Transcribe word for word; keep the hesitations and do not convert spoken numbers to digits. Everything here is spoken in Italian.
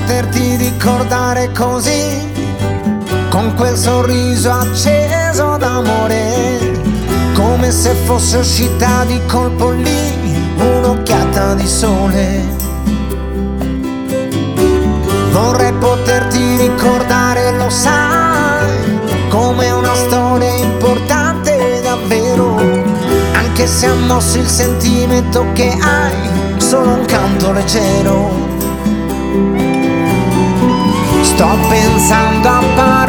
poterti ricordare così, con quel sorriso acceso d'amore, come se fosse uscita di colpo lì un'occhiata di sole. Vorrei poterti ricordare, lo sai, come una storia importante davvero, anche se ha mosso il sentimento che hai, solo un canto leggero. Sto pensando a parole